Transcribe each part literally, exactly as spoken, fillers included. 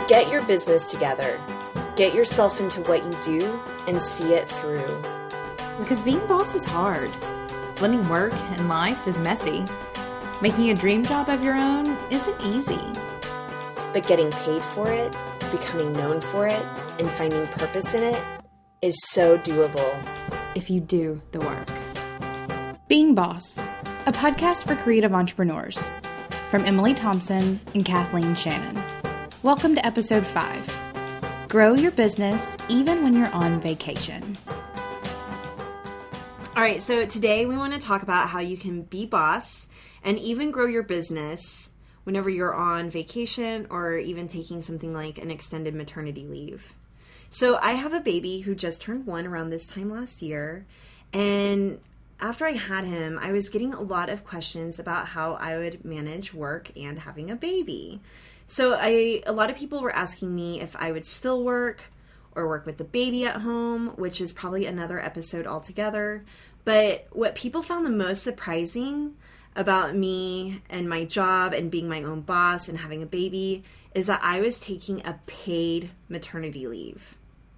Get your business together. Get yourself into what you do and see it through. Because being boss is hard. Blending work and life is messy. Making a dream job of your own isn't easy. But getting paid for it, becoming known for it, and finding purpose in it is so doable. If you do the work. Being Boss, a podcast for creative entrepreneurs. From Emily Thompson and Kathleen Shannon. Welcome to episode five. Grow your business even when you're on vacation. All right, so today we want to talk about how you can be boss and even grow your business whenever you're on vacation or even taking something like an extended maternity leave. So I have a baby who just turned one around this time last year, and after I had him, I was getting a lot of questions about how I would manage work and having a baby. So I, a lot of people were asking me if I would still work or work with the baby at home, which is probably another episode altogether. But what people found the most surprising about me and my job and being my own boss and having a baby is that I was taking a paid maternity leave.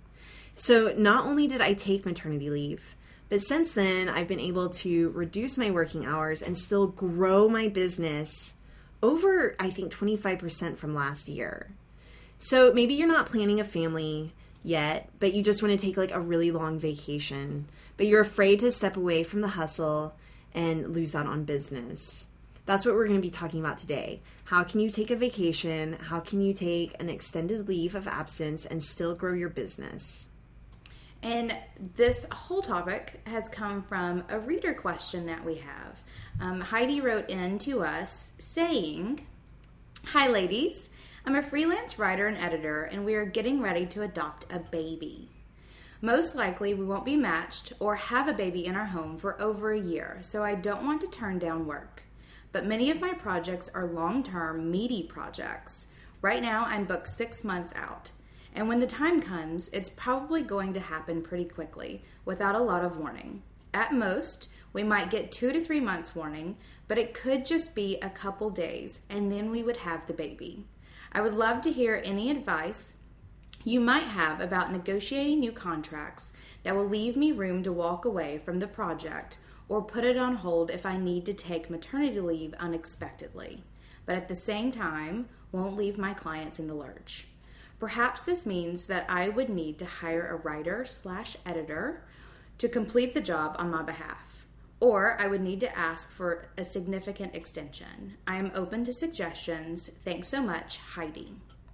So not only did I take maternity leave, but since then I've been able to reduce my working hours and still grow my business over, I think, twenty-five percent from last year. So maybe you're not planning a family yet, but you just want to take like a really long vacation, but you're afraid to step away from the hustle and lose out on business. That's what we're going to be talking about today. How can you take a vacation? How can you take an extended leave of absence and still grow your business? And this whole topic has come from a reader question that we have. Um, Heidi wrote in to us saying, "Hi ladies, I'm a freelance writer and editor and we are getting ready to adopt a baby. Most likely we won't be matched or have a baby in our home for over a year, so I don't want to turn down work. But many of my projects are long-term, meaty projects. Right now I'm booked six months out. And when the time comes, it's probably going to happen pretty quickly, without a lot of warning. At most, we might get two to three months warning, but it could just be a couple days, and then we would have the baby. I would love to hear any advice you might have about negotiating new contracts that will leave me room to walk away from the project or put it on hold if I need to take maternity leave unexpectedly, but at the same time, won't leave my clients in the lurch. Perhaps this means that I would need to hire a writer slash editor to complete the job on my behalf, or I would need to ask for a significant extension. I am open to suggestions. Thanks so much, Heidi."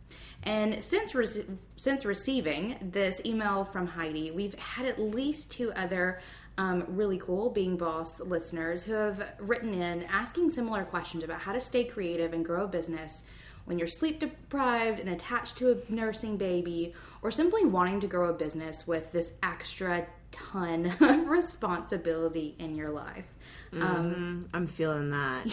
And since re- since receiving this email from Heidi, we've had at least two other um, really cool Being Boss listeners who have written in asking similar questions about how to stay creative and grow a business when you're sleep deprived and attached to a nursing baby, or simply wanting to grow a business with this extra ton of responsibility in your life. Mm-hmm. Um, I'm feeling that.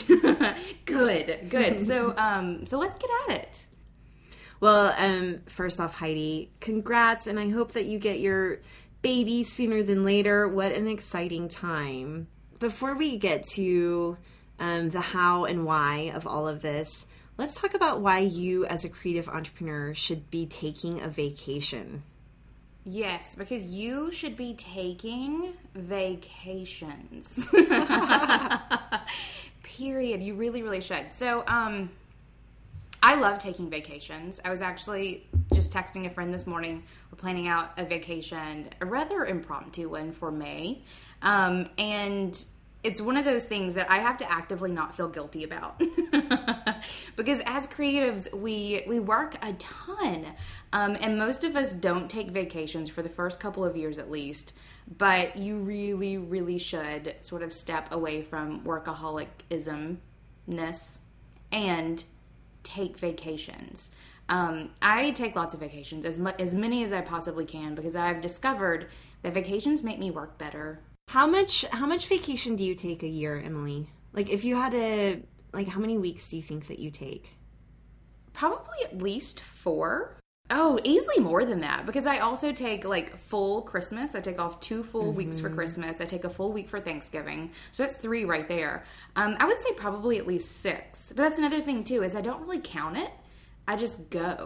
Good, good. So, um, so let's get at it. Well, um, first off, Heidi, congrats, and I hope that you get your baby sooner than later. What an exciting time. Before we get to um, the how and why of all of this, let's talk about why you as a creative entrepreneur should be taking a vacation. Yes, because you should be taking vacations. Period. You really, really should. So, um, I love taking vacations. I was actually just texting a friend this morning. We're planning out a vacation, a rather impromptu one for May. Um, and it's one of those things that I have to actively not feel guilty about. Because as creatives, we we work a ton. Um, and most of us don't take vacations for the first couple of years at least. But you really, really should sort of step away from workaholicism-ness and take vacations. Um, I take lots of vacations, as mu- as many as I possibly can, because I've discovered that vacations make me work better. How much how much vacation do you take a year, Emily? Like, if you had to, like, how many weeks do you think that you take? Probably at least four. Oh, easily more than that, because I also take, like, full Christmas. I take off two full mm-hmm. weeks for Christmas. I take a full week for Thanksgiving. So that's three right there. Um, I would say probably at least six. But that's another thing, too, is I don't really count it. I just go.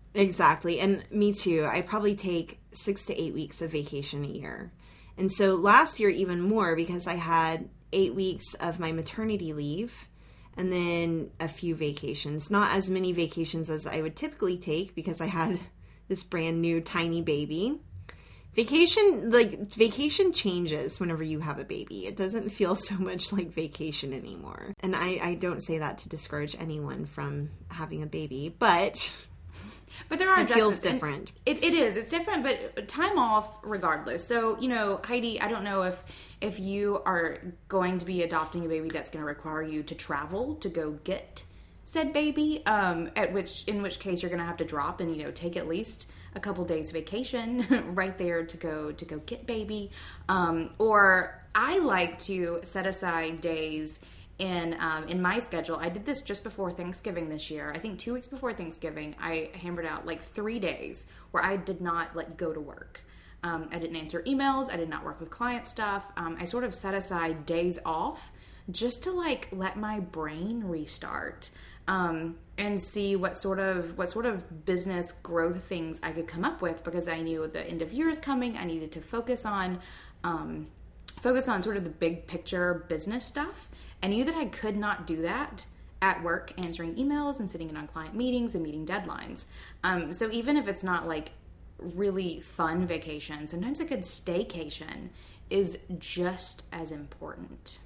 Exactly. And me too. I probably take six to eight weeks of vacation a year. And so last year, even more, because I had eight weeks of my maternity leave and then a few vacations. Not as many vacations as I would typically take because I had this brand new tiny baby. Vacation, like, vacation changes whenever you have a baby. It doesn't feel so much like vacation anymore. And I, I don't say that to discourage anyone from having a baby, but... But there are it feels different. It, it is. It's different, but time off regardless. So, you know, Heidi, I don't know if if you are going to be adopting a baby that's going to require you to travel to go get said baby, um, at which in which case you're going to have to drop and, you know, take at least a couple days vacation right there to go to go get baby. Um, or I like to set aside days in um, in my schedule. I did this just before Thanksgiving this year. I think two weeks before Thanksgiving, I hammered out like three days where I did not like go to work. Um, I didn't answer emails. I did not work with client stuff. Um, I sort of set aside days off just to like let my brain restart um, and see what sort of what sort of business growth things I could come up with, because I knew the end of year is coming. I needed to focus on um, focus on sort of the big picture business stuff. I knew that I could not do that at work, answering emails and sitting in on client meetings and meeting deadlines. Um, so even if it's not like really fun vacation, sometimes a good staycation is just as important.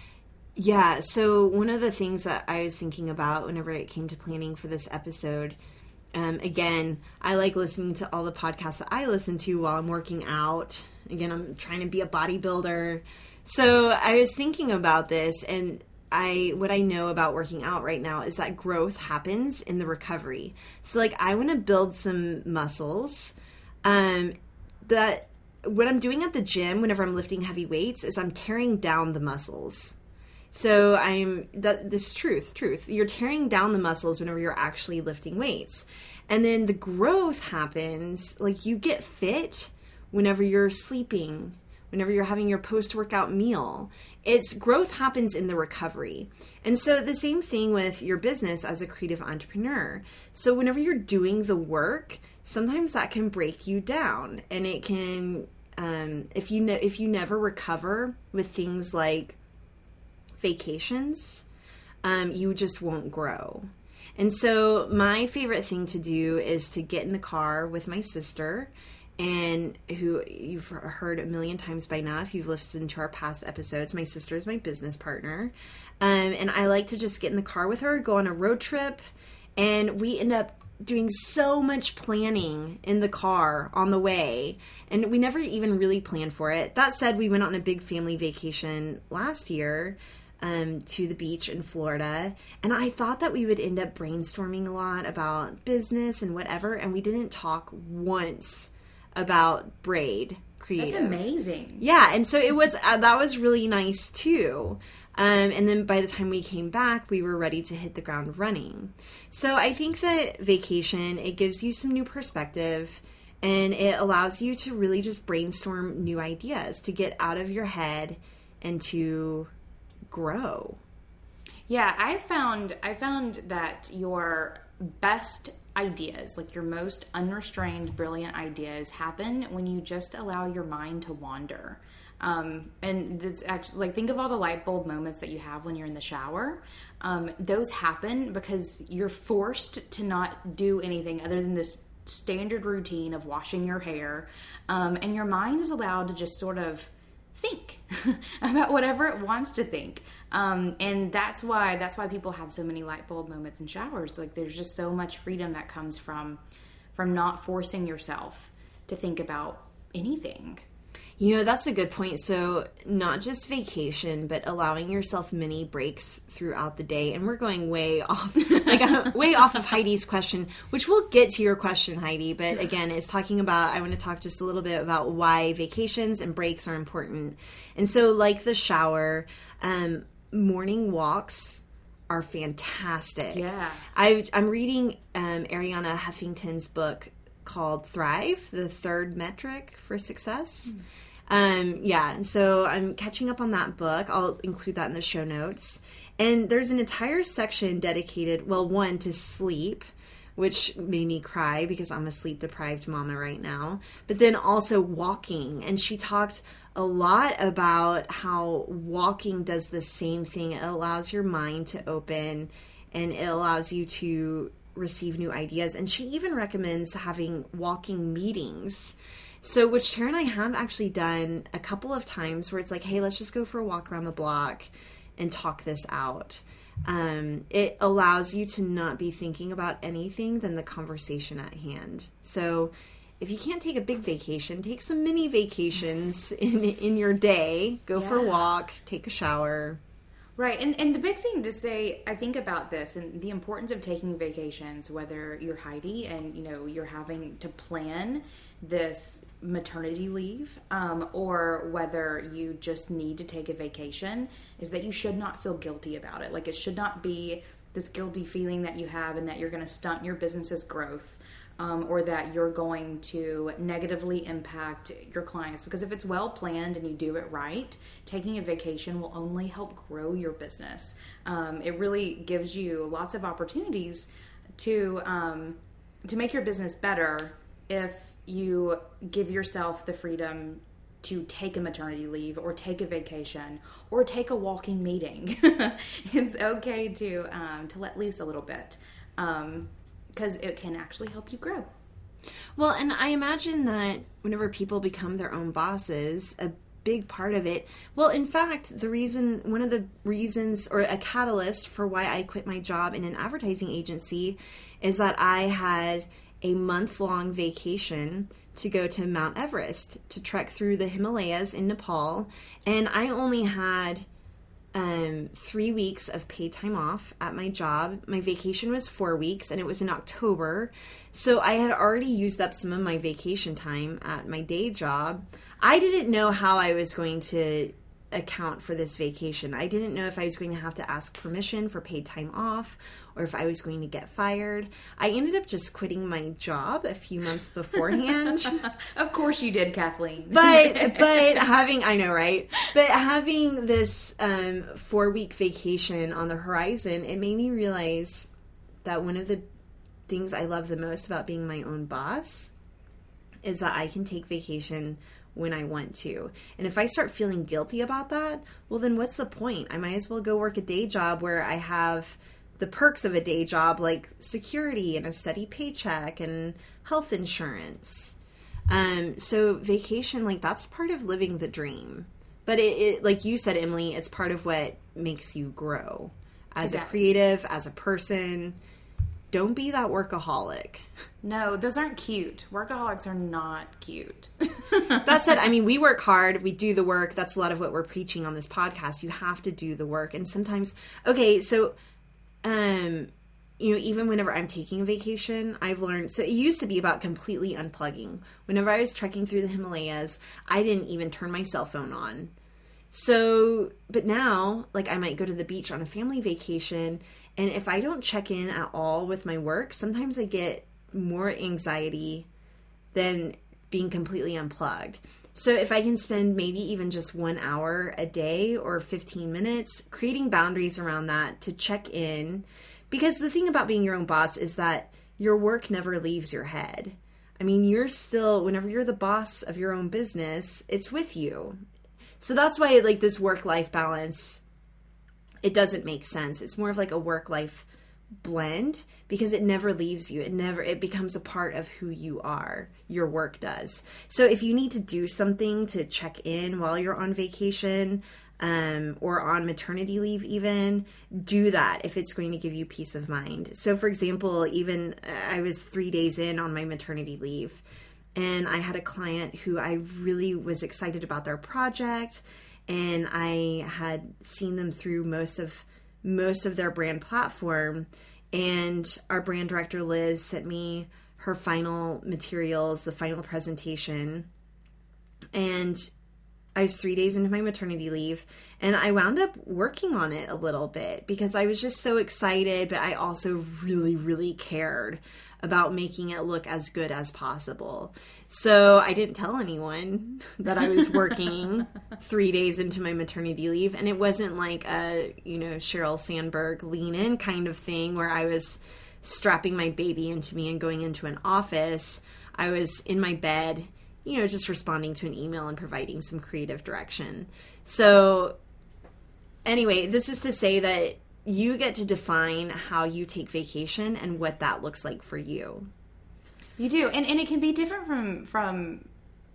Yeah, so one of the things that I was thinking about whenever it came to planning for this episode, um, again, I like listening to all the podcasts that I listen to while I'm working out. Again, I'm trying to be a bodybuilder. So I was thinking about this, and I what I know about working out right now is that growth happens in the recovery. So like I want to build some muscles. Um, that what I'm doing at the gym whenever I'm lifting heavy weights is I'm tearing down the muscles. So I'm that this is truth, truth. You're tearing down the muscles whenever you're actually lifting weights. And then the growth happens, like you get fit whenever you're sleeping, whenever you're having your post-workout meal. It's growth happens in the recovery. And so the same thing with your business as a creative entrepreneur. So whenever you're doing the work, sometimes that can break you down, and it can, um, if you ne- if you never recover with things like vacations, um, you just won't grow. And so my favorite thing to do is to get in the car with my sister, and who you've heard a million times by now if you've listened to our past episodes. My sister is my business partner. Um, and I like to just get in the car with her, go on a road trip, and we end up doing so much planning in the car on the way. And we never even really planned for it. That said, we went on a big family vacation last year um, to the beach in Florida. And I thought that we would end up brainstorming a lot about business and whatever. And we didn't talk once about Braid Creative. That's amazing. Yeah, and so it was uh, that was really nice too. Um, and then by the time we came back, we were ready to hit the ground running. So I think that vacation, it gives you some new perspective, and it allows you to really just brainstorm new ideas, to get out of your head and to grow. Yeah, I found I found that your best ideas, like your most unrestrained, brilliant ideas, happen when you just allow your mind to wander. Um, and it's actually like, think of all the light bulb moments that you have when you're in the shower. Um, those happen because you're forced to not do anything other than this standard routine of washing your hair. Um, and your mind is allowed to just sort of think about whatever it wants to think. Um, and that's why, that's why people have so many light bulb moments in showers. Like there's just so much freedom that comes from, from not forcing yourself to think about anything. You know, that's a good point. So not just vacation, but allowing yourself mini breaks throughout the day. And we're going way off, like uh, way off of Heidi's question, which we'll get to your question, Heidi. But again, it's talking about, I want to talk just a little bit about why vacations and breaks are important. And so like the shower, um, morning walks are fantastic. Yeah. I, I'm reading um, Arianna Huffington's book called Thrive, the third metric for success. Mm. Um, yeah, and so I'm catching up on that book. I'll include that in the show notes. And there's an entire section dedicated, well, one, to sleep, which made me cry because I'm a sleep-deprived mama right now. But then also walking. And she talked a lot about how walking does the same thing. It allows your mind to open, and it allows you to receive new ideas. And she even recommends having walking meetings. So, which Tara and I have actually done a couple of times, where it's like, hey, let's just go for a walk around the block and talk this out. Um, it allows you to not be thinking about anything than the conversation at hand. So if you can't take a big vacation, take some mini vacations in in your day. Go yeah. for a walk, take a shower. Right. And and the big thing to say, I think, about this and the importance of taking vacations, whether you're Heidi and, you know, you're having to plan this maternity leave, um, or whether you just need to take a vacation, is that you should not feel guilty about it. Like, it should not be this guilty feeling that you have and that you're going to stunt your business's growth, um, or that you're going to negatively impact your clients. Because if it's well planned and you do it right, taking a vacation will only help grow your business. Um, it really gives you lots of opportunities to um, to make your business better if you give yourself the freedom to take a maternity leave or take a vacation or take a walking meeting. It's okay to um, to let loose a little bit, um, because it can actually help you grow. Well, and I imagine that whenever people become their own bosses, a big part of it, well, in fact, the reason, one of the reasons or a catalyst for why I quit my job in an advertising agency is that I had a month-long vacation to go to Mount Everest, to trek through the Himalayas in Nepal. And I only had um, three weeks of paid time off at my job. My vacation was four weeks, and it was in October. So I had already used up some of my vacation time at my day job. I didn't know how I was going to account for this vacation. I didn't know if I was going to have to ask permission for paid time off or if I was going to get fired. I ended up just quitting my job a few months beforehand. Of course you did, Kathleen. But but having, I know, right? But having this um, four-week vacation on the horizon, it made me realize that one of the things I love the most about being my own boss is that I can take vacation when I want to. And if I start feeling guilty about that, well, then what's the point? I might as well go work a day job where I have the perks of a day job, like security and a steady paycheck and health insurance. Um, so vacation, like, that's part of living the dream. But it, it, like you said, Emily, it's part of what makes you grow as a creative, as a person. Don't be that workaholic. No, those aren't cute. Workaholics are not cute. That said, I mean, we work hard. We do the work. That's a lot of what we're preaching on this podcast. You have to do the work. And sometimes, okay, so, um, you know, even whenever I'm taking a vacation, I've learned, so it used to be about completely unplugging. Whenever I was trekking through the Himalayas, I didn't even turn my cell phone on. So, but now, like, I might go to the beach on a family vacation, and if I don't check in at all with my work, sometimes I get more anxiety than being completely unplugged. So if I can spend maybe even just one hour a day or fifteen minutes, creating boundaries around that to check in. Because the thing about being your own boss is that your work never leaves your head. I mean, you're still, whenever you're the boss of your own business, it's with you. So that's why, like, this work-life balance, it doesn't make sense. It's more of like a work-life blend because it never leaves you. It never, it becomes a part of who you are. Your work does. So if you need to do something to check in while you're on vacation, um, or on maternity leave even, do that if it's going to give you peace of mind. So for example, even I was three days in on my maternity leave, and I had a client who I really was excited about their project, and I had seen them through most of most of their brand platform, and our brand director Liz sent me her final materials, the final presentation, and I was three days into my maternity leave, and I wound up working on it a little bit because I was just so excited, but I also really, really cared about making it look as good as possible. So I didn't tell anyone that I was working three days into my maternity leave. And it wasn't like a, you know, Sheryl Sandberg lean in kind of thing where I was strapping my baby into me and going into an office. I was in my bed, you know, just responding to an email and providing some creative direction. So anyway, this is to say that you get to define how you take vacation and what that looks like for you. You do. And and it can be different from from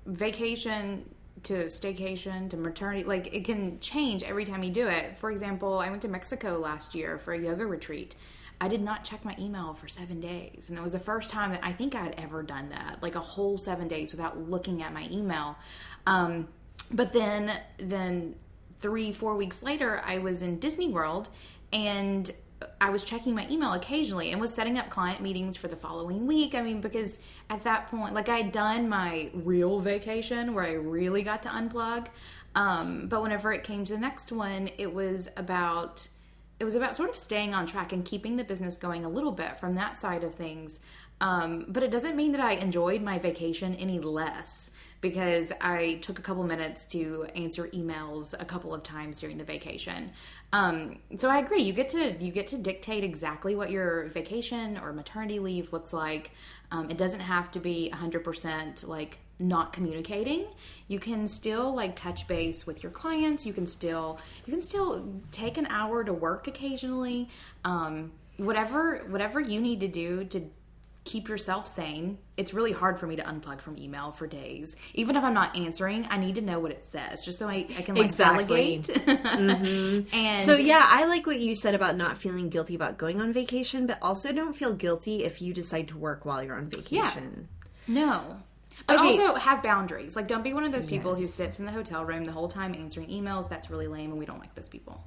vacation to staycation to maternity. Like, it can change every time you do it. For example, I went to Mexico last year for a yoga retreat. I did not check my email for seven days. And it was the first time that I think I had ever done that, like a whole seven days without looking at my email. Um, but then, then three, four weeks later, I was in Disney World, and I was checking my email occasionally and was setting up client meetings for the following week. I mean, because at that point, like, I had done my real vacation where I really got to unplug. Um, but whenever it came to the next one, it was about... It was about sort of staying on track and keeping the business going a little bit from that side of things. Um, but it doesn't mean that I enjoyed my vacation any less because I took a couple minutes to answer emails a couple of times during the vacation. Um, so I agree. You get to you get to dictate exactly what your vacation or maternity leave looks like. Um, it doesn't have to be one hundred percent like not communicating. You can still like touch base with your clients. You can still you can still take an hour to work occasionally. Um, whatever whatever you need to do to keep yourself sane. It's really hard for me to unplug from email for days. Even if I'm not answering, I need to know what it says just so I, I can like exactly. delegate. Mm-hmm. And so yeah, I like what you said about not feeling guilty about going on vacation, but also don't feel guilty if you decide to work while you're on vacation. Yeah. No. But Okay. also have boundaries. Like, don't be one of those people Yes. who sits in the hotel room the whole time answering emails. That's really lame, and we don't like those people.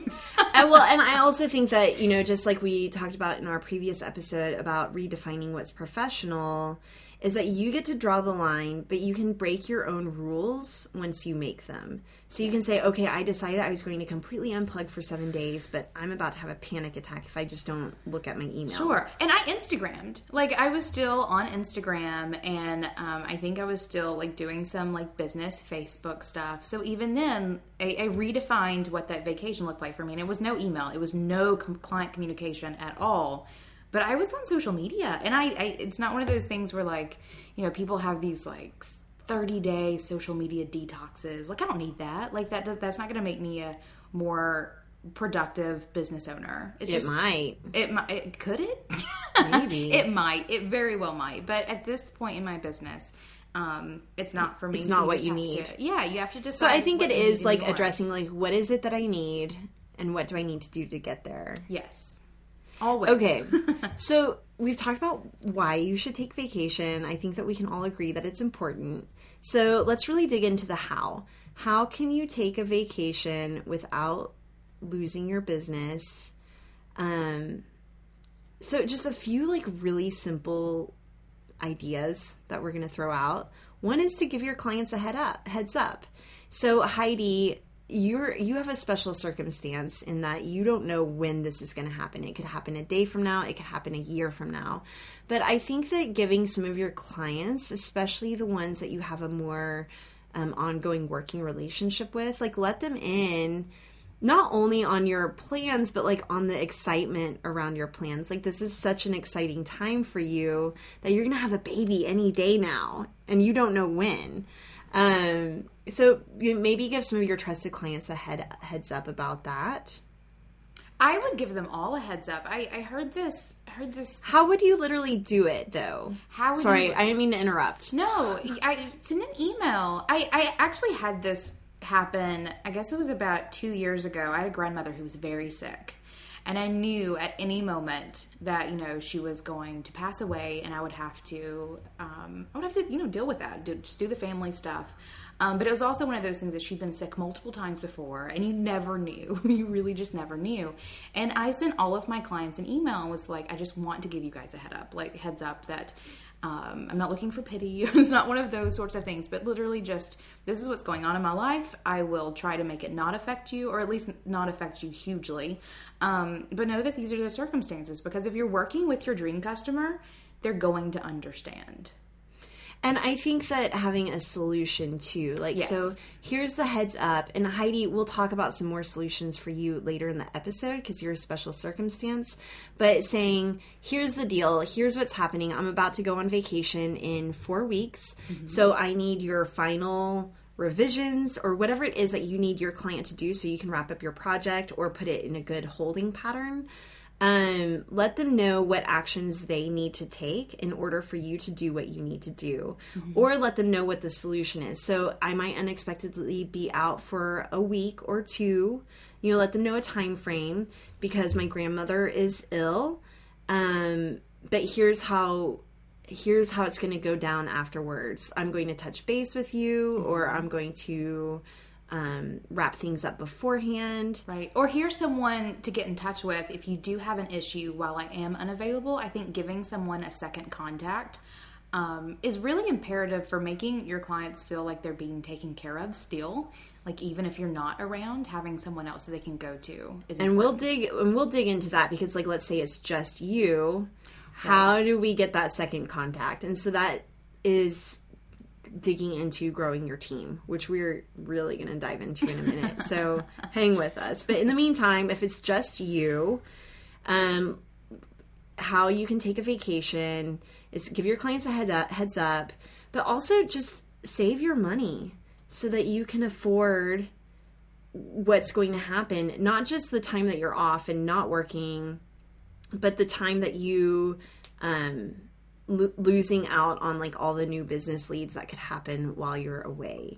And well, and I also think that, you know, just like we talked about in our previous episode about redefining what's professional, is that you get to draw the line, but you can break your own rules once you make them. So you can say, okay, I decided I was going to completely unplug for seven days, but I'm about to have a panic attack if I just don't look at my email. Sure. And I Instagrammed. Like, I was still on Instagram, and um, I think I was still, like, doing some, like, business Facebook stuff. So even then, I, I redefined what that vacation looked like for me. And it was no email. It was no com- client communication at all. But I was on social media, and I, I it's not one of those things where, like, you know, people have these, like, thirty-day social media detoxes. Like, I don't need that. Like, that that's not going to make me a more productive business owner. It's It just, might. It might. It, could it? Maybe. It might. It very well might. But at this point in my business, um, it's not for me. It's so not what just you have need. to- yeah, you have to decide. So I think what it you need is in like yours. addressing, like, what is it that I need and what do I need to do to get there? Yes. Always. Okay, so we've talked about why you should take vacation. I think that we can all agree that it's important. So let's really dig into the how. How can you take a vacation without losing your business? Um, so just a few like really simple ideas that we're going to throw out. One is to give your clients a head up, heads up. So Heidi, you're you have a special circumstance in that you don't know when this is going to happen. It could happen a day from now. It could happen a year from now. But I think that giving some of your clients, especially the ones that you have a more um, ongoing working relationship with, like let them in not only on your plans, but like on the excitement around your plans. Like this is such an exciting time for you that you're going to have a baby any day now and you don't know when. Um, so you maybe give some of your trusted clients a head heads up about that. I would give them all a heads up. I, I heard this. I heard this. How would you literally do it though? How would Sorry, you, I didn't mean to interrupt. No, I send an email. I, I actually had this happen. I guess it was about two years ago. I had a grandmother who was very sick. And I knew at any moment that, you know, she was going to pass away and I would have to, um, I would have to, you know, deal with that, do, just do the family stuff. Um, but it was also one of those things that she'd been sick multiple times before and you never knew. You really just never knew. And I sent all of my clients an email and was like, I just want to give you guys a head up, like heads up that Um, I'm not looking for pity. It's not one of those sorts of things, but literally just, this is what's going on in my life. I will try to make it not affect you, or at least not affect you hugely. Um, but know that these are the circumstances, because if you're working with your dream customer, they're going to understand. And I think that having a solution too, like, Yes. so here's the heads up, and Heidi, we'll talk about some more solutions for you later in the episode because you're a special circumstance, but saying, here's the deal, here's what's happening. I'm about to go on vacation in four weeks, mm-hmm. so I need your final revisions or whatever it is that you need your client to do so you can wrap up your project or put it in a good holding pattern. Um, let them know what actions they need to take in order for you to do what you need to do, mm-hmm. or let them know what the solution is. So I might unexpectedly be out for a week or two. You know, let them know a time frame because my grandmother is ill. Um, but here's how here's how it's going to go down afterwards. I'm going to touch base with you, mm-hmm. or I'm going to Um, wrap things up beforehand. Right. Or here's someone to get in touch with if you do have an issue while I am unavailable. I think giving someone a second contact um, is really imperative for making your clients feel like they're being taken care of still. Like, even if you're not around, having someone else that they can go to is and important. we'll dig and we'll dig into that because, like, let's say it's just you. How right. do we get that second contact? And so that is digging into growing your team, which we're really going to dive into in a minute. So hang with us. But in the meantime, if it's just you, um, how you can take a vacation is give your clients a head up, heads up, but also just save your money so that you can afford what's going to happen. Not just the time that you're off and not working, but the time that you, um, losing out on like all the new business leads that could happen while you're away.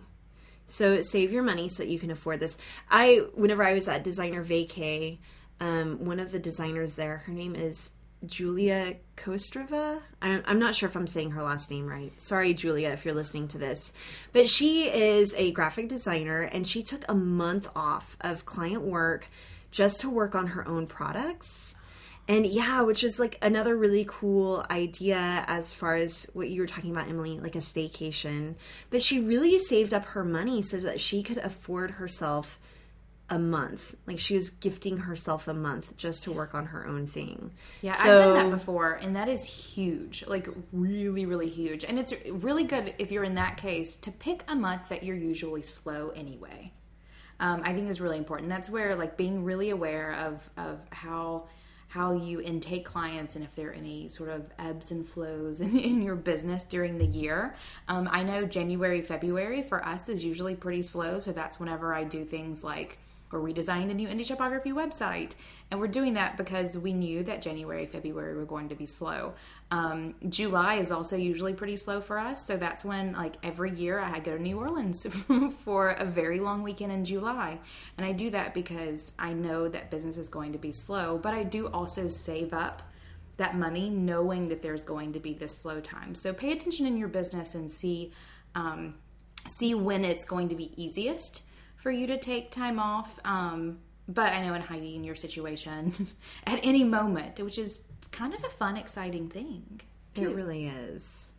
So save your money so that you can afford this. I, whenever I was at Designer Vacay, um, one of the designers there, her name is Julia Kostrova. I'm, I'm not sure if I'm saying her last name right. Sorry, Julia, if you're listening to this. But she is a graphic designer, and she took a month off of client work just to work on her own products. And yeah, which is like another really cool idea as far as what you were talking about, Emily, like a staycation. But she really saved up her money so that she could afford herself a month. Like, she was gifting herself a month just to work on her own thing. Yeah, so, I've done that before, and that is huge. Like, really, really huge. And it's really good if you're in that case to pick a month that you're usually slow anyway. Um, I think is really important. That's where, like, being really aware of, of how... how you intake clients and if there are any sort of ebbs and flows in, in your business during the year. Um, I know January, February for us is usually pretty slow. So that's whenever I do things like we're redesigning the new Indie Shopography website. And we're doing that because we knew that January, February were going to be slow. Um, July is also usually pretty slow for us. So that's when, like, every year I go to New Orleans for a very long weekend in July. And I do that because I know that business is going to be slow, but I do also save up that money knowing that there's going to be this slow time. So pay attention in your business and see, um, see when it's going to be easiest for you to take time off. Um, but I know in Heidi, in your situation, at any moment, which is kind of a fun, exciting thing. Too. It really is.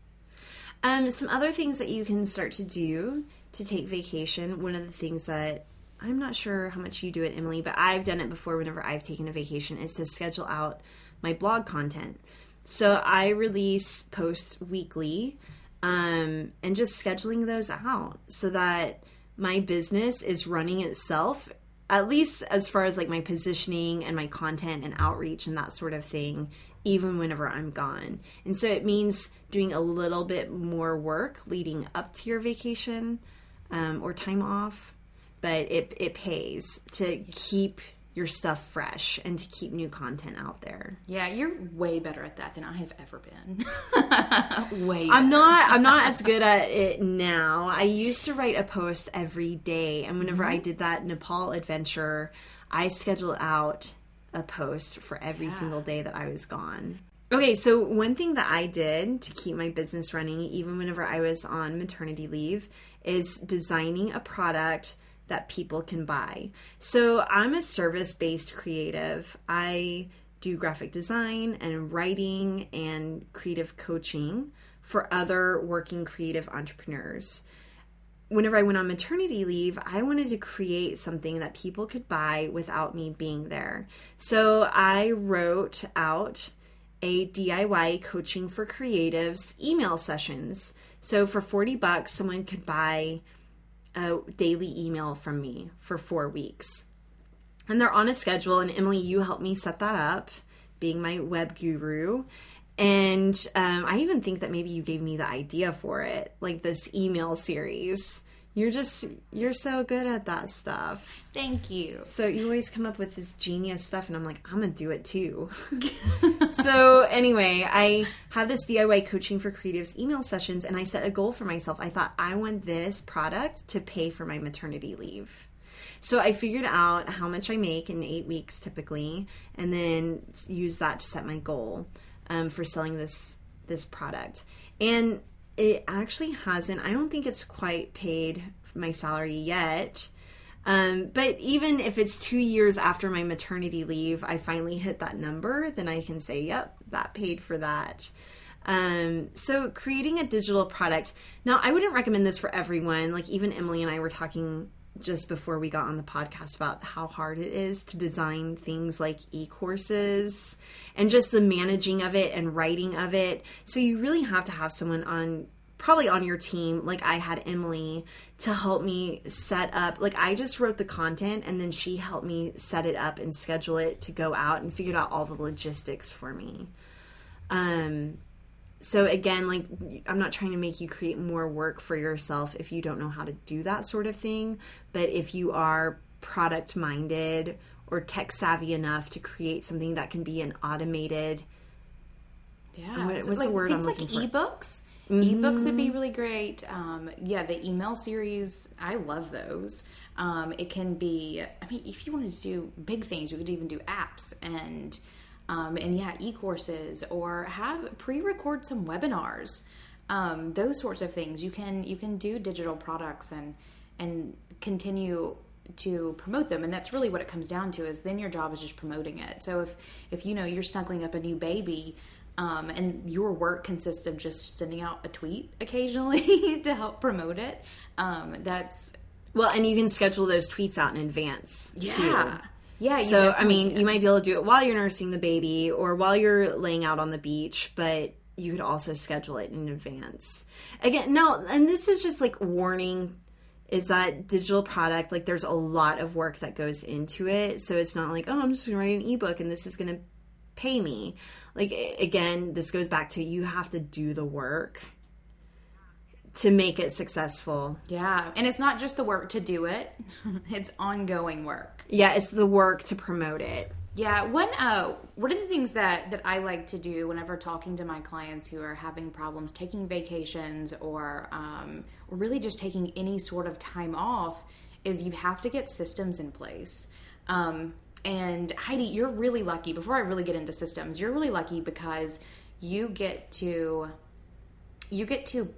Um, some other things that you can start to do to take vacation. One of the things that I'm not sure how much you do it, Emily, but I've done it before whenever I've taken a vacation, is to schedule out my blog content. So I release posts weekly, um, and just scheduling those out so that my business is running itself, at least as far as like my positioning and my content and outreach and that sort of thing, even whenever I'm gone. And so it means doing a little bit more work leading up to your vacation um, or time off, but it it pays to keep your stuff fresh and to keep new content out there. Yeah, you're way better at that than I have ever been. way I'm better. not I'm not as good at it now. I used to write a post every day, and whenever mm-hmm. I did that Nepal adventure, I scheduled out a post for every yeah. single day that I was gone. Okay, so one thing that I did to keep my business running, even whenever I was on maternity leave, is designing a product that people can buy. So I'm a service-based creative. I do graphic design and writing and creative coaching for other working creative entrepreneurs. Whenever I went on maternity leave, I wanted to create something that people could buy without me being there. So I wrote out a D I Y coaching for creatives email sessions. So for forty bucks, someone could buy a daily email from me for four weeks. And they're on a schedule, and Emily, you helped me set that up, being my web guru. And um, I even think that maybe you gave me the idea for it, like this email series. You're just, you're so good at that stuff. Thank you. So you always come up with this genius stuff, and I'm like, I'm going to do it too. So anyway, I have this D I Y coaching for creatives email sessions, and I set a goal for myself. I thought, I want this product to pay for my maternity leave. So I figured out how much I make in eight weeks typically, and then use that to set my goal um, for selling this this product. And it actually hasn't, I don't think it's quite paid my salary yet. Um, but even if it's two years after my maternity leave, I finally hit that number, then I can say, yep, that paid for that. Um, so creating a digital product. Now, I wouldn't recommend this for everyone. Like even Emily and I were talking just before we got on the podcast about how hard it is to design things like e-courses and just the managing of it and writing of it. So you really have to have someone on, probably on your team, like I had Emily, to help me set up. Like I just wrote the content, and then she helped me set it up and schedule it to go out, and figured out all the logistics for me. Um, So again, like, I'm not trying to make you create more work for yourself if you don't know how to do that sort of thing. But if you are product minded or tech savvy enough to create something that can be an automated, yeah, what, so what's like, the word I'm things looking like for? ebooks. Mm-hmm. Ebooks would be really great. Um, yeah, the email series, I love those. Um, it can be, I mean, if you wanted to do big things, you could even do apps and Um, and yeah, e-courses, or have pre-record some webinars, um, those sorts of things. You can you can do digital products and and continue to promote them, and that's really what it comes down to. Is then your job is just promoting it. So if if you know you're snuggling up a new baby, um, and your work consists of just sending out a tweet occasionally to help promote it, um, that's well, and you can schedule those tweets out in advance. Yeah. Too. Yeah, you so I mean, can. you might be able to do it while you're nursing the baby or while you're laying out on the beach, but you could also schedule it in advance. Again, no, and this is just like warning, is that digital product, like there's a lot of work that goes into it. So it's not like, oh, I'm just going to write an ebook and this is going to pay me. Like, again, this goes back to you have to do the work to make it successful. Yeah, and it's not just the work to do it, it's ongoing work. Yeah, it's the work to promote it. Yeah, one uh, one of the things that, that I like to do whenever talking to my clients who are having problems taking vacations or um, or really just taking any sort of time off is you have to get systems in place. Um, and Heidi, you're really lucky. Before I really get into systems, you're really lucky because you get to you get to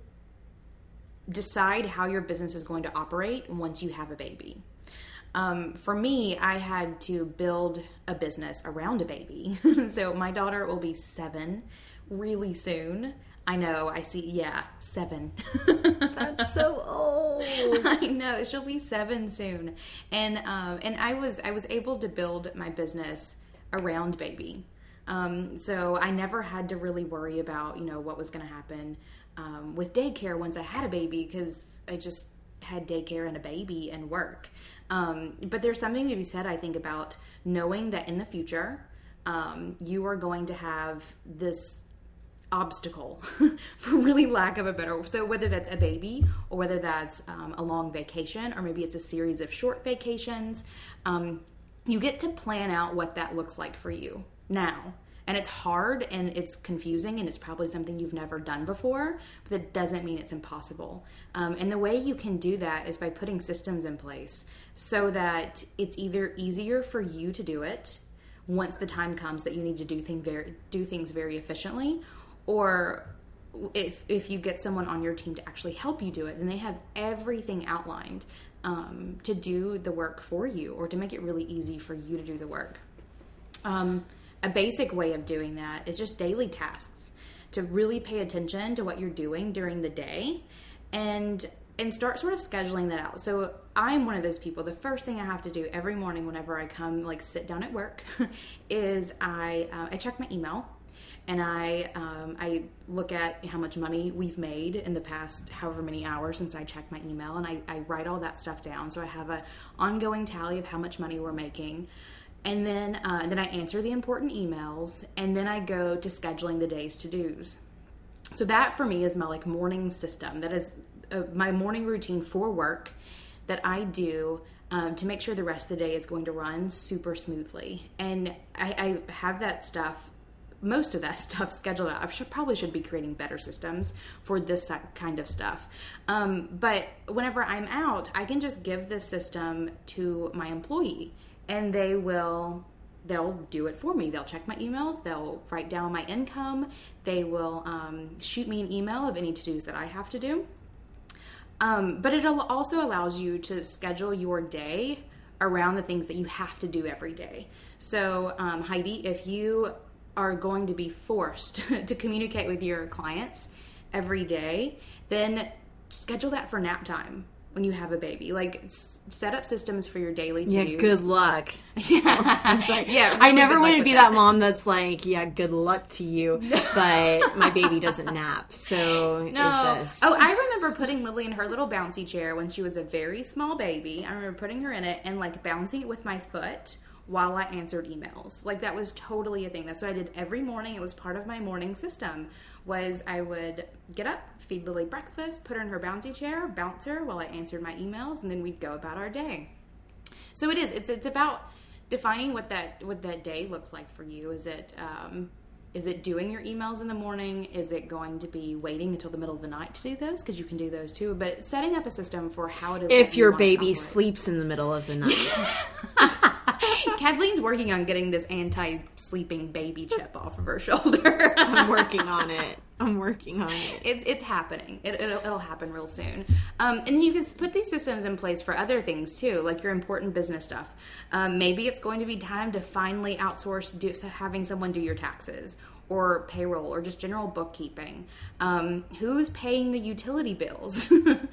decide how your business is going to operate once you have a baby. Um, for me, I had to build a business around a baby. So my daughter will be seven really soon. I know, I see, yeah, seven. That's so old. I know, she'll be seven soon. And um, and I was I was able to build my business around baby. Um, so I never had to really worry about, you know, what was going to happen um, with daycare once I had a baby, because I just had daycare and a baby and work. Um, but there's something to be said, I think, about knowing that in the future, um, you are going to have this obstacle, for really lack of a better, so whether that's a baby or whether that's um, a long vacation, or maybe it's a series of short vacations, um, you get to plan out what that looks like for you now. And it's hard and it's confusing and it's probably something you've never done before, but that doesn't mean it's impossible. Um, and the way you can do that is by putting systems in place so that it's either easier for you to do it once the time comes that you need to do, thing very, do things very efficiently, or if, if you get someone on your team to actually help you do it, then they have everything outlined um, to do the work for you or to make it really easy for you to do the work. Um, A basic way of doing that is just daily tasks, to really pay attention to what you're doing during the day and and start sort of scheduling that out. So I'm one of those people, the first thing I have to do every morning whenever I come, like sit down at work, is I uh, I check my email. and I um, I look at how much money we've made in the past however many hours since I checked my email, and I, I write all that stuff down. So I have an ongoing tally of how much money we're making. And then, uh, and then I answer the important emails, and then I go to scheduling the day's to-dos. So that for me is my like morning system. That is uh, my morning routine for work that I do um, to make sure the rest of the day is going to run super smoothly. And I, I have that stuff, most of that stuff scheduled out. I should, probably should be creating better systems for this kind of stuff. Um, but whenever I'm out, I can just give this system to my employee, and they will... they'll do it for me. They'll check my emails. They'll write down my income. They will um, shoot me an email of any to-dos that I have to do. Um, but it also allows you to schedule your day around the things that you have to do every day. So, um, Heidi, if you are going to be forced to communicate with your clients every day, then schedule that for nap time. When you have a baby, like s- set up systems for your daily to-dos. Yeah, good luck. Yeah, I'm sorry. Yeah, really I never want to be that. that mom that's like, yeah, good luck to you, but my baby doesn't nap, so no. it's just... Oh, I remember putting Lily in her little bouncy chair when she was a very small baby. I remember putting her in it and like bouncing it with my foot while I answered emails. Like that was totally a thing. That's what I did every morning. It was part of my morning system. Was I would get up, feed Lily breakfast, put her in her bouncy chair, bounce her while I answered my emails, and then we'd go about our day. So it is. It's it's about defining what that what that day looks like for you. Is it um, is it doing your emails in the morning? Is it going to be waiting until the middle of the night to do those? Because you can do those too. But setting up a system for how it is. If your you baby sleeps in the middle of the night. Kathleen's working on getting this anti-sleeping baby chip off of her shoulder. I'm working on it. I'm working on it. It's it's happening. It, it'll, it'll happen real soon. Um, and then you can put these systems in place for other things too, like your important business stuff. Um, maybe it's going to be time to finally outsource do, having someone do your taxes or payroll or just general bookkeeping. Um, who's paying the utility bills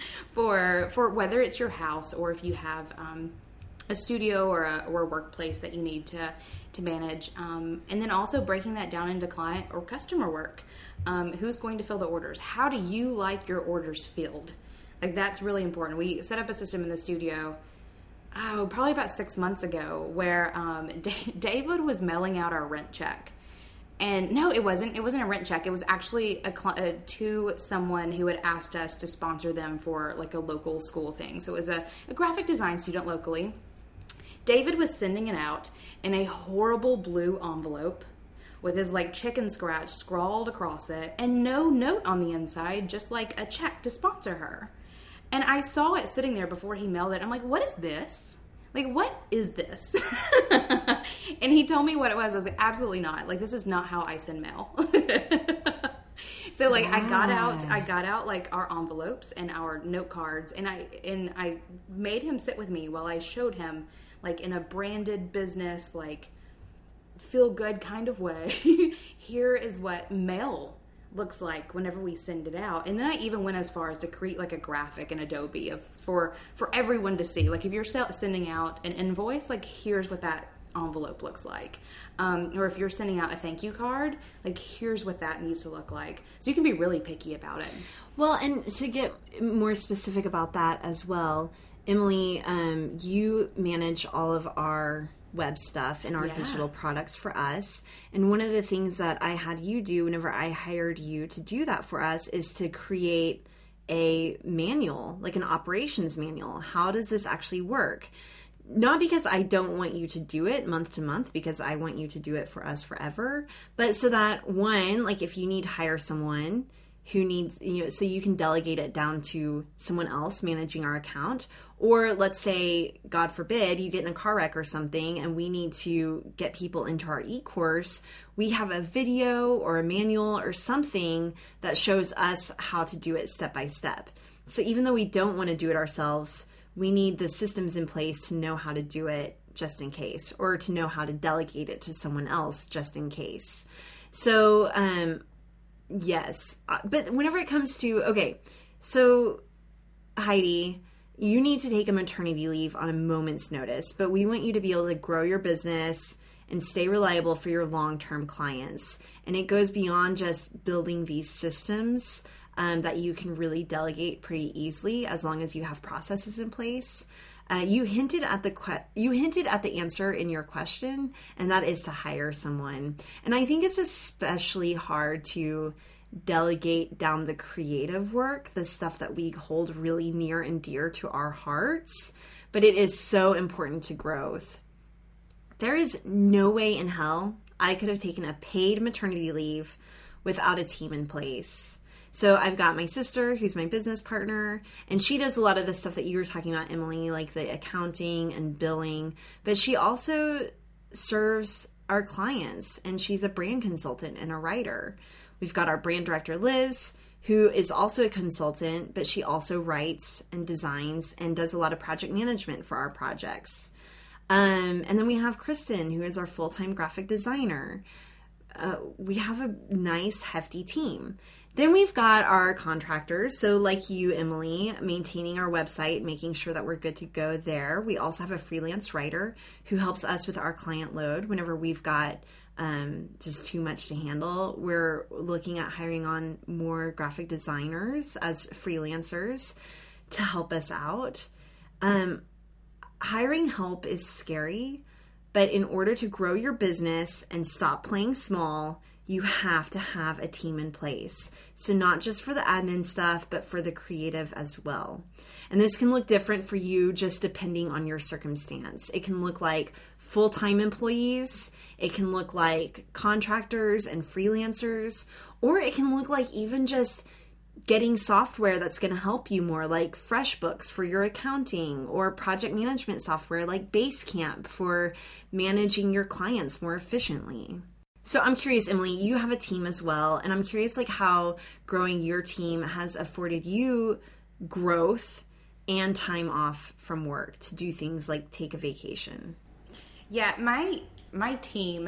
for for whether it's your house or if you have um, a studio or a, or a workplace that you need to to manage. Um, and then also breaking that down into client or customer work. Um, who's going to fill the orders? How do you like your orders filled? Like that's really important. We set up a system in the studio, oh, probably about six months ago, where um, D- David was mailing out our rent check. And no, it wasn't. It wasn't a rent check. It was actually a, a to someone who had asked us to sponsor them for like a local school thing. So it was a, a graphic design student locally. David was sending it out in a horrible blue envelope with his like chicken scratch scrawled across it and no note on the inside, just like a check to sponsor her. And I saw it sitting there before he mailed it. I'm like, what is this? Like, what is this? And he told me what it was. I was like, absolutely not. Like, this is not how I send mail. So like yeah. I got out, I got out like our envelopes and our note cards, and I and I made him sit with me while I showed him like in a branded business, like feel good kind of way. Here is what mail looks like whenever we send it out. And then I even went as far as to create like a graphic in Adobe of for for everyone to see. Like if you're sending out an invoice, like here's what that envelope looks like. Um, or if you're sending out a thank you card, like here's what that needs to look like. So you can be really picky about it. Well, and to get more specific about that as well, Emily, um, you manage all of our web stuff and our yeah. digital products for us. And one of the things that I had you do whenever I hired you to do that for us is to create a manual, like an operations manual. How does this actually work? Not because I don't want you to do it month to month, because I want you to do it for us forever, but so that one, like if you need to hire someone who needs, you know, so you can delegate it down to someone else managing our account. Or let's say, God forbid, you get in a car wreck or something and we need to get people into our e-course. We have a video or a manual or something that shows us how to do it step by step. So even though we don't want to do it ourselves, we need the systems in place to know how to do it just in case, or to know how to delegate it to someone else just in case. So, um, yes. But whenever it comes to, okay, so Heidi, you need to take a maternity leave on a moment's notice, but we want you to be able to grow your business and stay reliable for your long-term clients. And it goes beyond just building these systems um, that you can really delegate pretty easily as long as you have processes in place. Uh, you hinted at the que- you hinted at the answer in your question, and that is to hire someone. And I think it's especially hard to delegate down the creative work, the stuff that we hold really near and dear to our hearts, but it is so important to growth. There is no way in hell I could have taken a paid maternity leave without a team in place. So I've got my sister, who's my business partner, and she does a lot of the stuff that you were talking about, Emily, like the accounting and billing, but she also serves our clients, and she's a brand consultant and a writer. We've got our brand director, Liz, who is also a consultant, but she also writes and designs and does a lot of project management for our projects. Um, and then we have Kristen, who is our full-time graphic designer. Uh, we have a nice, hefty team. Then we've got our contractors. So like you, Emily, maintaining our website, making sure that we're good to go there. We also have a freelance writer who helps us with our client load whenever we've got um, just too much to handle. We're looking at hiring on more graphic designers as freelancers to help us out. Um, hiring help is scary, but in order to grow your business and stop playing small, you have to have a team in place. So not just for the admin stuff, but for the creative as well. And this can look different for you just depending on your circumstance. It can look like full-time employees, it can look like contractors and freelancers, or it can look like even just getting software that's going to help you more, like FreshBooks for your accounting, or project management software like Basecamp for managing your clients more efficiently. So I'm curious, Emily, you have a team as well, and I'm curious like how growing your team has afforded you growth and time off from work to do things like take a vacation. Yeah, my my team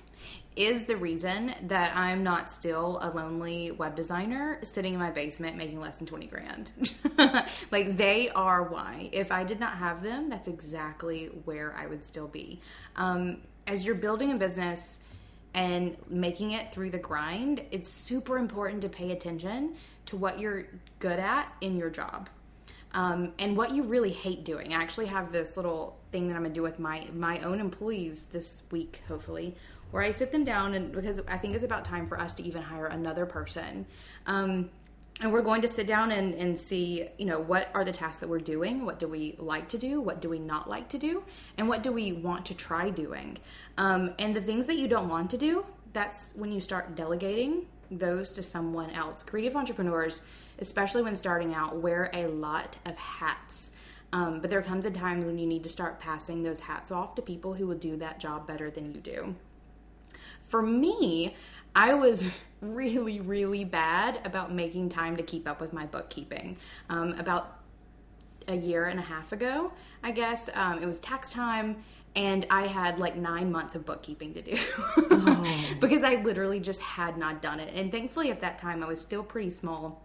is the reason that I'm not still a lonely web designer sitting in my basement making less than twenty grand. Like, they are why. If I did not have them, that's exactly where I would still be. Um, as you're building a business and making it through the grind, it's super important to pay attention to what you're good at in your job. Um, and what you really hate doing. I actually have this little thing that I'm going to do with my, my own employees this week, hopefully, where I sit them down, and because I think it's about time for us to even hire another person. Um, and we're going to sit down and, and see, you know, what are the tasks that we're doing? What do we like to do? What do we not like to do? And what do we want to try doing? Um, and the things that you don't want to do, that's when you start delegating those to someone else. Creative entrepreneurs, especially when starting out, wear a lot of hats. Um, but there comes a time when you need to start passing those hats off to people who will do that job better than you do. For me, I was really, really bad about making time to keep up with my bookkeeping. Um, about a year and a half ago, I guess, um, it was tax time, and I had like nine months of bookkeeping to do oh. because I literally just had not done it. And thankfully at that time I was still pretty small.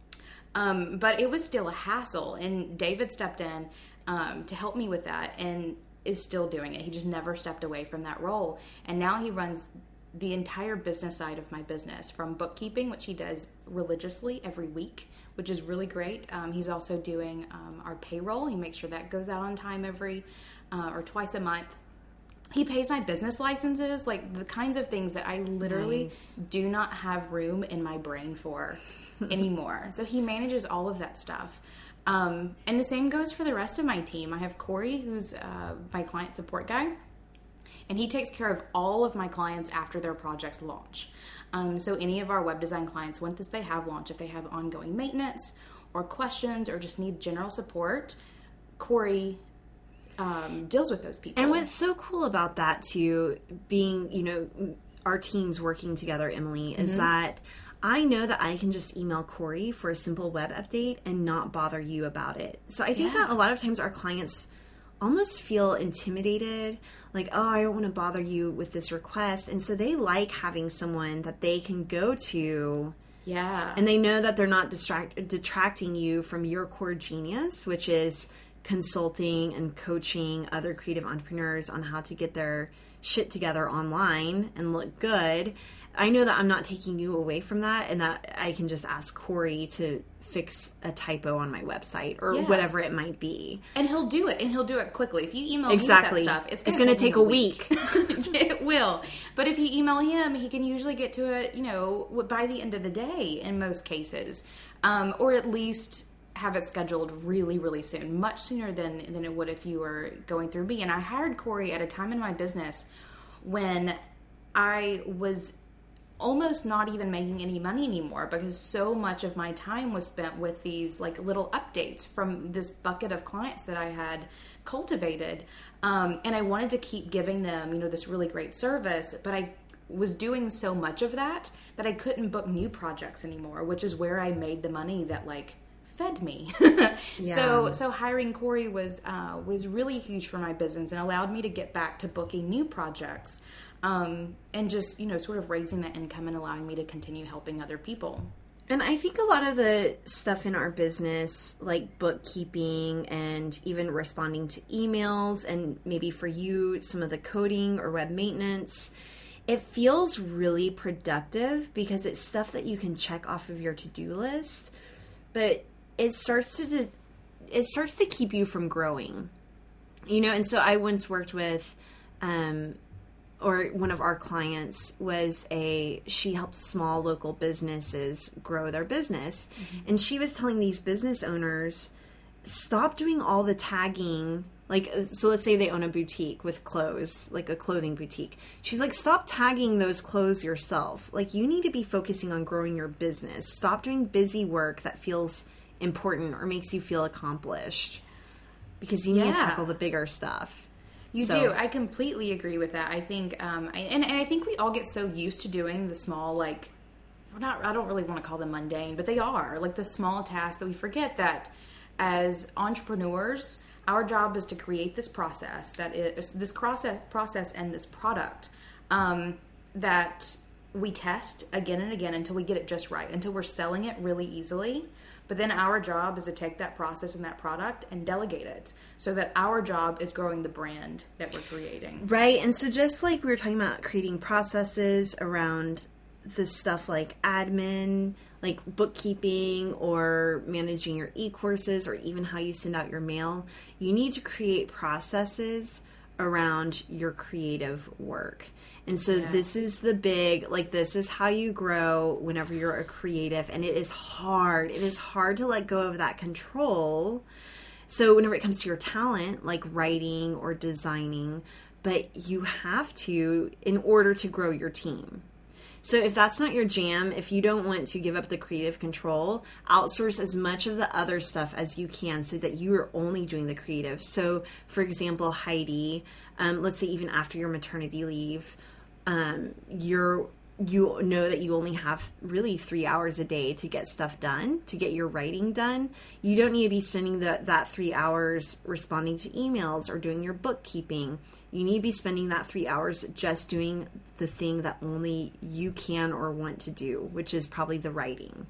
Um, but it was still a hassle, and David stepped in um, to help me with that and is still doing it. He just never stepped away from that role. And now he runs the entire business side of my business, from bookkeeping, which he does religiously every week, which is really great. Um, he's also doing um, our payroll. He makes sure that goes out on time every uh, or twice a month. He pays my business licenses, like the kinds of things that I literally nice. do not have room in my brain for anymore. So he manages all of that stuff. Um, and the same goes for the rest of my team. I have Corey, who's uh, my client support guy, and he takes care of all of my clients after their projects launch. Um, so any of our web design clients, once they have launch, if they have ongoing maintenance or questions or just need general support, Corey um, deals with those people. And what's so cool about that too, being, you know, our teams working together, Emily, is mm-hmm. that I know that I can just email Corey for a simple web update and not bother you about it. So I think yeah. that a lot of times our clients almost feel intimidated, like, oh, I don't want to bother you with this request. And so they like having someone that they can go to. Yeah. And they know that they're not distract- detracting you from your core genius, which is consulting and coaching other creative entrepreneurs on how to get their shit together online and look good, I know that I'm not taking you away from that, and that I can just ask Corey to fix a typo on my website or yeah. whatever it might be. And he'll do it, and he'll do it quickly. If you email exactly. me that stuff, it's going to take, take a week. week. It will. But if you email him, he can usually get to it, you know, by the end of the day in most cases. Um, or at least have it scheduled really, really soon. Much sooner than, than it would if you were going through me. And I hired Corey at a time in my business when I was almost not even making any money anymore, because so much of my time was spent with these like little updates from this bucket of clients that I had cultivated. Um, and I wanted to keep giving them, you know, this really great service, but I was doing so much of that that I couldn't book new projects anymore, which is where I made the money that like fed me. yeah. So, so hiring Corey was, uh, was really huge for my business and allowed me to get back to booking new projects. Um, and just, you know, sort of raising that income and allowing me to continue helping other people. And I think a lot of the stuff in our business, like bookkeeping and even responding to emails, and maybe for you, some of the coding or web maintenance, it feels really productive because it's stuff that you can check off of your to-do list, but it starts to, it starts to keep you from growing, you know? And so I once worked with, um, or one of our clients was a, she helped small local businesses grow their business. Mm-hmm. And she was telling these business owners, stop doing all the tagging. Like, so let's say they own a boutique with clothes, like a clothing boutique. She's like, stop tagging those clothes yourself. Like, you need to be focusing on growing your business. Stop doing busy work that feels important or makes you feel accomplished, because you need yeah. to tackle the bigger stuff. You so. do. I completely agree with that. I think, um, I, and, and I think we all get so used to doing the small, like, well, not, I don't really want to call them mundane, but they are, like the small tasks that we forget that as entrepreneurs, our job is to create this process, that is, this process, process and this product um, that we test again and again until we get it just right, until we're selling it really easily. But then our job is to take that process and that product and delegate it so that our job is growing the brand that we're creating. Right. And so just like we were talking about creating processes around the stuff like admin, like bookkeeping or managing your e-courses or even how you send out your mail, you need to create processes around your creative work. And so yes. this is the big, like this is how you grow whenever you're a creative, and it is hard. It is hard to let go of that control. So whenever it comes to your talent, like writing or designing, but you have to in order to grow your team. So if that's not your jam, if you don't want to give up the creative control, outsource as much of the other stuff as you can so that you are only doing the creative. So for example, Heidi, um, let's say even after your maternity leave, um, you're, you know that you only have really three hours a day to get stuff done, to get your writing done. You don't need to be spending the, that three hours responding to emails or doing your bookkeeping. You need to be spending that three hours just doing the thing that only you can or want to do, which is probably the writing.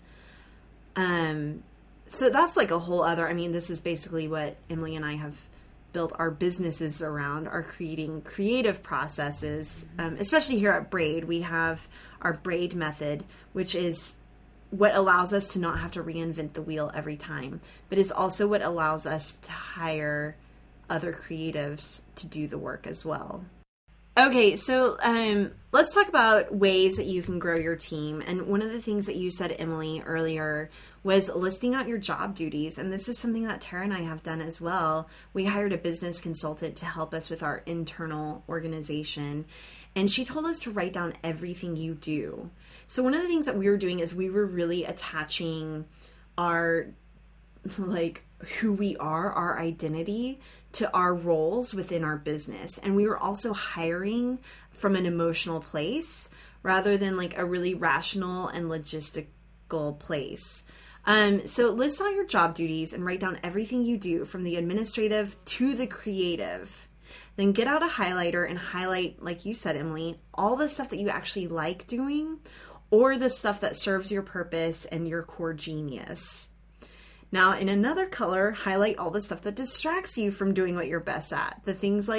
Um, so that's like a whole other, I mean, this is basically what Emily and I have built our businesses around, are creating creative processes. Um, especially here at Braid, we have our Braid method, which is what allows us to not have to reinvent the wheel every time, but it's also what allows us to hire other creatives to do the work as well. Okay, so um, let's talk about ways that you can grow your team. And one of the things that you said, Emily, earlier was listing out your job duties. And this is something that Tara and I have done as well. We hired a business consultant to help us with our internal organization. And she told us to write down everything you do. So one of the things that we were doing is we were really attaching our, like, who we are, our identity, to our roles within our business. And we were also hiring from an emotional place rather than like a really rational and logistical place. Um, so list out your job duties and write down everything you do from the administrative to the creative. Then get out a highlighter and highlight, like you said, Emily, all the stuff that you actually like doing or the stuff that serves your purpose and your core genius. Now, in another color, highlight all the stuff that distracts you from doing what you're best at. The things like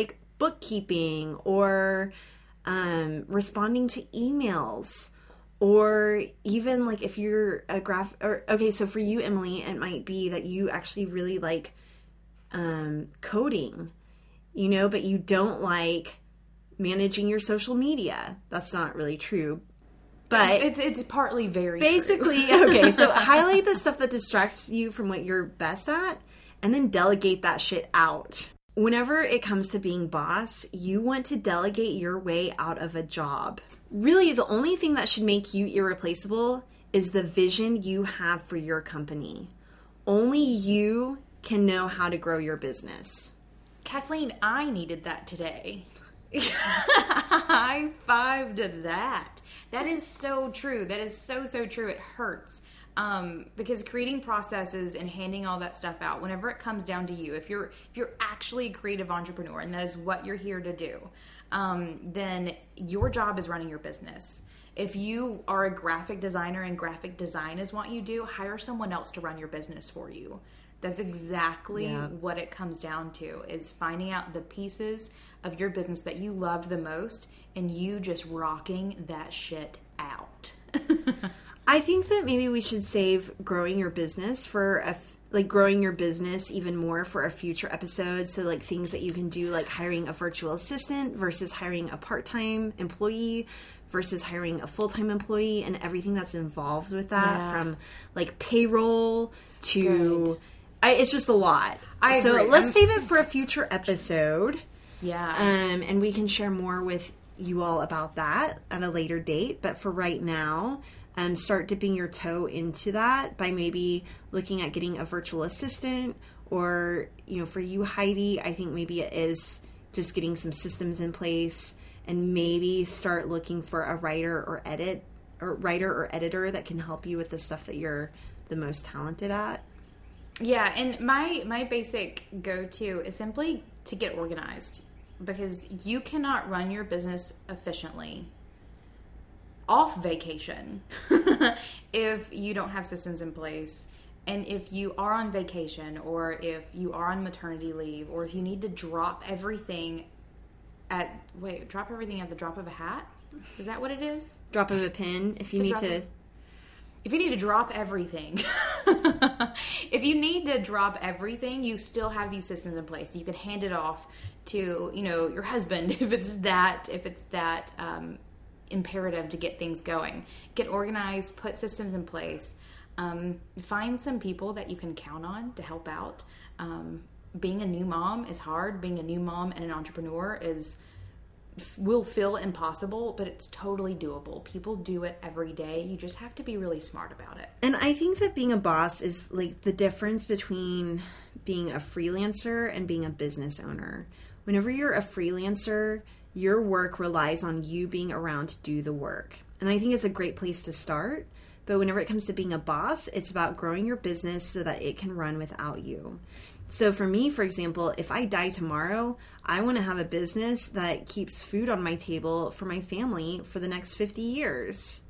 bookkeeping or um, responding to emails. Or even like if you're a graph or okay, so for you, Emily, it might be that you actually really like um, coding, you know, but you don't like managing your social media. That's not really true. But it's it's partly very basically true. Okay, so highlight the stuff that distracts you from what you're best at and then delegate that shit out. Whenever it comes to being boss, you want to delegate your way out of a job. Really, the only thing that should make you irreplaceable is the vision you have for your company. Only you can know how to grow your business. Kathleen, I needed that today. High five to that. That is so true. That is so, so true. It hurts. Um, because creating processes and handing all that stuff out, whenever it comes down to you, if you're if you're actually a creative entrepreneur and that is what you're here to do, um, then your job is running your business. If you are a graphic designer and graphic design is what you do, hire someone else to run your business for you. That's exactly yeah. what it comes down to, is finding out the pieces of your business that you love the most and you just rocking that shit out. I think that maybe we should save growing your business for a, like growing your business even more for a future episode. So like things that you can do, like hiring a virtual assistant versus hiring a part-time employee versus hiring a full-time employee and everything that's involved with that, yeah. from like payroll to, I, it's just a lot. I so agree. let's I'm, save it for a future episode. Yeah. Um, and we can share more with you all about that at a later date. But for right now, Um, start dipping your toe into that by maybe looking at getting a virtual assistant, or, you know, for you, Heidi, I think maybe it is just getting some systems in place and maybe start looking for a writer or edit or writer or editor that can help you with the stuff that you're the most talented at. Yeah. And my, my basic go-to is simply to get organized, because you cannot run your business efficiently off vacation if you don't have systems in place. And if you are on vacation, or if you are on maternity leave, or if you need to drop everything at wait drop everything at the drop of a hat, is that what it is? Drop of a pin. If you the need to of, if you need to drop everything if you need to drop everything, you still have these systems in place. You can hand it off to, you know, your husband if it's that if it's that um imperative to get things going. Get organized, put systems in place, um, find some people that you can count on to help out. Um, being a new mom is hard. Being a new mom and an entrepreneur is will feel impossible, but it's totally doable. People do it every day. You just have to be really smart about it. And I think that being a boss is like the difference between being a freelancer and being a business owner. Whenever you're a freelancer, your work relies on you being around to do the work. And I think it's a great place to start. But whenever it comes to being a boss, it's about growing your business so that it can run without you. So for me, for example, if I die tomorrow, I want to have a business that keeps food on my table for my family for the next fifty years.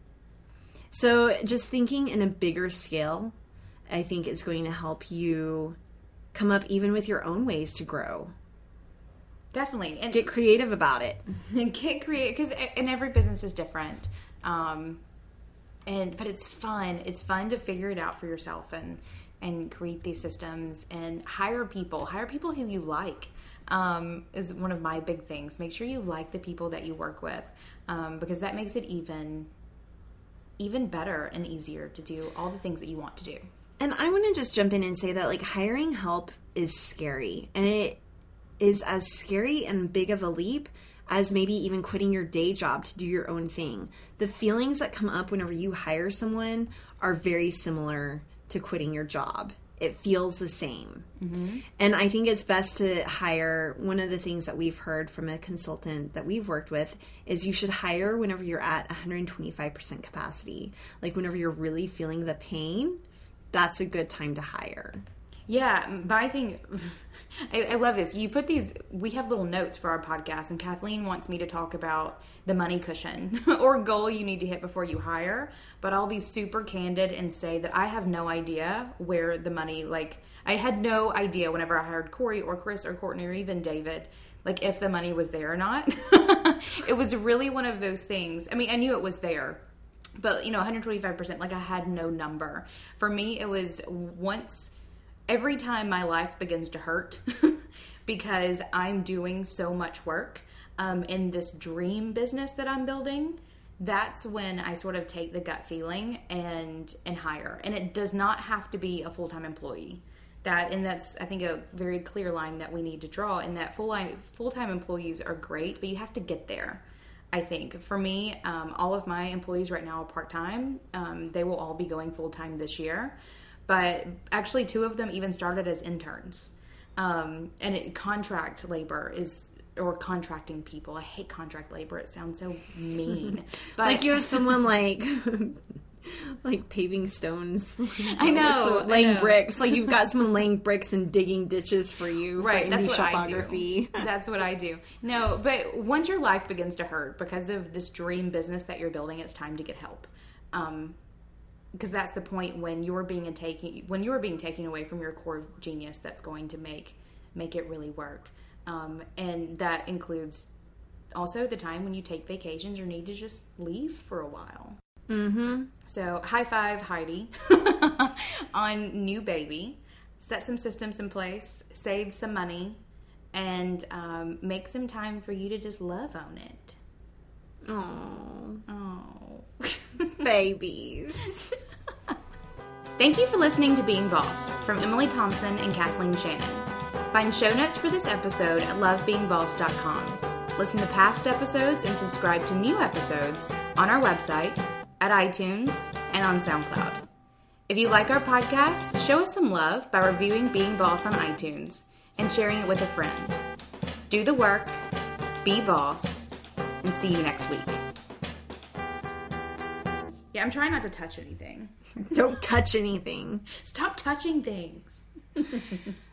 So just thinking in a bigger scale, I think is going to help you come up even with your own ways to grow. Definitely. And get creative about it. Get creative, because and every business is different. Um, and but it's fun. It's fun to figure it out for yourself and and create these systems and hire people. Hire people who you like. Um, is one of my big things. Make sure you like the people that you work with, um, because that makes it even even better and easier to do all the things that you want to do. And I want to just jump in and say that like hiring help is scary, and it is as scary and big of a leap as maybe even quitting your day job to do your own thing. The feelings that come up whenever you hire someone are very similar to quitting your job. It feels the same. Mm-hmm. And I think it's best to hire. One of the things that we've heard from a consultant that we've worked with is you should hire whenever you're at one hundred twenty-five percent capacity. Like whenever you're really feeling the pain, that's a good time to hire. Yeah, my thing, I, I love this. You put these, we have little notes for our podcast, and Kathleen wants me to talk about the money cushion or goal you need to hit before you hire. But I'll be super candid and say that I have no idea where the money, like, I had no idea whenever I hired Corey or Chris or Courtney or even David like if the money was there or not. It was really one of those things. I mean, I knew it was there, but you know, one hundred twenty-five percent, like I had no number. For me, it was once, every time my life begins to hurt because I'm doing so much work um, in this dream business that I'm building, that's when I sort of take the gut feeling and and hire. And it does not have to be a full-time employee. That and that's I think a very clear line that we need to draw. And that full line full-time employees are great, but you have to get there. I think for me, um, all of my employees right now are part-time. Um, they will all be going full-time this year, but actually two of them even started as interns. Um, and it, contract labor is. Or contracting people. I hate contract labor. It sounds so mean. But like you have someone like like paving stones. I know. So laying I know. bricks. Like you've got someone laying bricks and digging ditches for you. Right. For That's indie what I shopography. do. That's what I do. No, but once your life begins to hurt because of this dream business that you're building, it's time to get help. Um, because that's the point when you're being a taking when you're being taken away from your core genius that's going to make make it really work. Um, and that includes also the time when you take vacations or need to just leave for a while. Mm-hmm. So high five Heidi on new baby. Set some systems in place, save some money, and um, make some time for you to just love on it. Oh, Oh, babies. Thank you for listening to Being Boss from Emily Thompson and Kathleen Shannon. Find show notes for this episode at love being boss dot com. Listen to past episodes and subscribe to new episodes on our website, at iTunes, and on SoundCloud. If you like our podcast, show us some love by reviewing Being Boss on iTunes and sharing it with a friend. Do the work, be boss, and see you next week. Yeah, I'm trying not to touch anything. Don't touch anything. Stop touching things.